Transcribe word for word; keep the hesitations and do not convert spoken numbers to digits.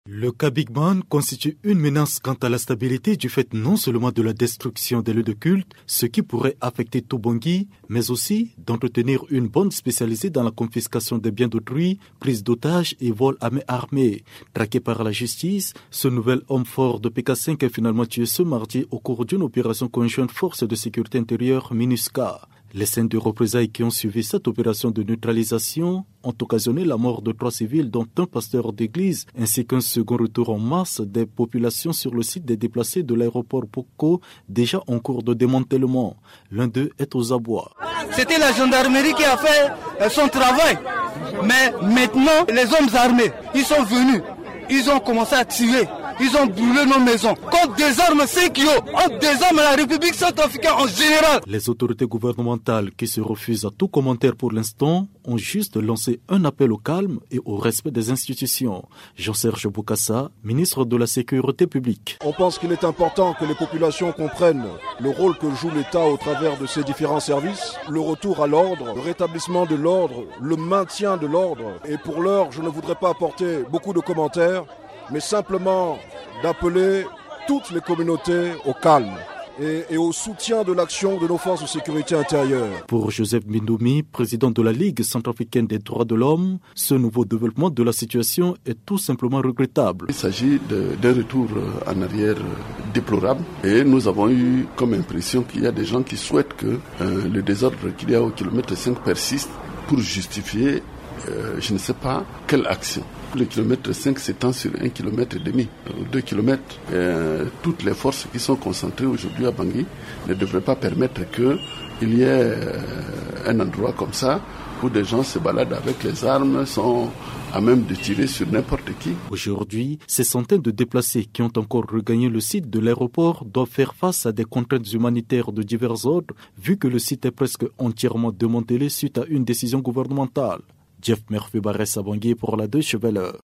Le cas Big Man constitue une menace quant à la stabilité du fait non seulement de la destruction des lieux de culte, ce qui pourrait affecter tout Bangui, mais aussi d'entretenir une bande spécialisée dans la confiscation des biens d'autrui, prise d'otages et vol à main armée. Traqué par la justice, ce nouvel homme fort de P K cinq est finalement tué ce mardi au cours d'une opération conjointe force de sécurité intérieure MINUSCA. Les scènes de représailles qui ont suivi cette opération de neutralisation ont occasionné la mort de trois civils, dont un pasteur d'église, ainsi qu'un second retour en masse des populations sur le site des déplacés de l'aéroport Boko, déjà en cours de démantèlement. L'un d'eux est aux abois. C'était la gendarmerie qui a fait son travail. Mais maintenant, les hommes armés, ils sont venus. Ils ont commencé à tirer. Ils ont brûlé nos maisons. Quand des armes cinq kilos, on désarme la République centrafricaine en général. Les autorités gouvernementales qui se refusent à tout commentaire pour l'instant ont juste lancé un appel au calme et au respect des institutions. Jean-Serge Bokassa, ministre de la Sécurité publique. On pense qu'il est important que les populations comprennent le rôle que joue l'État au travers de ses différents services, le retour à l'ordre, le rétablissement de l'ordre, le maintien de l'ordre. Et pour l'heure, je ne voudrais pas apporter beaucoup de commentaires, mais simplement d'appeler toutes les communautés au calme et, et au soutien de l'action de nos forces de sécurité intérieure. Pour Joseph Bindoumi, président de la Ligue centrafricaine des droits de l'homme, ce nouveau développement de la situation est tout simplement regrettable. Il s'agit d'un retour en arrière déplorable et nous avons eu comme impression qu'il y a des gens qui souhaitent que euh, le désordre qu'il y a au kilomètre cinq persiste pour justifier euh, je ne sais pas quelle action. Le kilomètre cinq s'étend sur un kilomètre et demi, deux kilomètres. Euh, toutes les forces qui sont concentrées aujourd'hui à Bangui ne devraient pas permettre qu'il y ait euh, un endroit comme ça où des gens se baladent avec les armes, sont à même de tirer sur n'importe qui. Aujourd'hui, ces centaines de déplacés qui ont encore regagné le site de l'aéroport doivent faire face à des contraintes humanitaires de divers ordres, vu que le site est presque entièrement démantelé suite à une décision gouvernementale. Jeff Murphy Barres à Bangui pour la Deutsche Welle.